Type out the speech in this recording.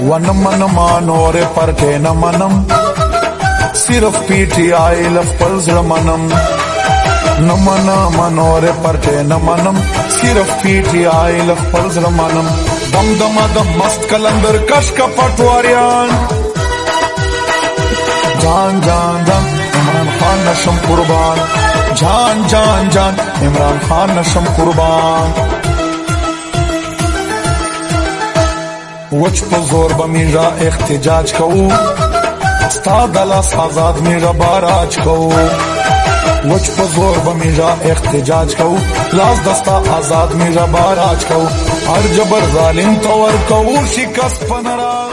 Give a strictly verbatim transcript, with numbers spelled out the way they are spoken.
ون من مانور پر کے نہ منم صرف پی ٹی آئی لفظ زړه منم نہ منا منور پر کے نہ منم صرف پی ٹی آئی لفظ زړه منم دم دم دم مست کلندر کش کا پٹواریان جان جان جان عمران خان نشم قربان جان جان جان عمران خان نشم قربان وچ په زور به میرا احتجاج کوو ستا د لاس آزاد میرا باراج کوو وچ په زور به میرا احتجاج کوو لاس دستا آزاد میرا باراج کوو هر جبر ظالم تور کوو شکست په نراز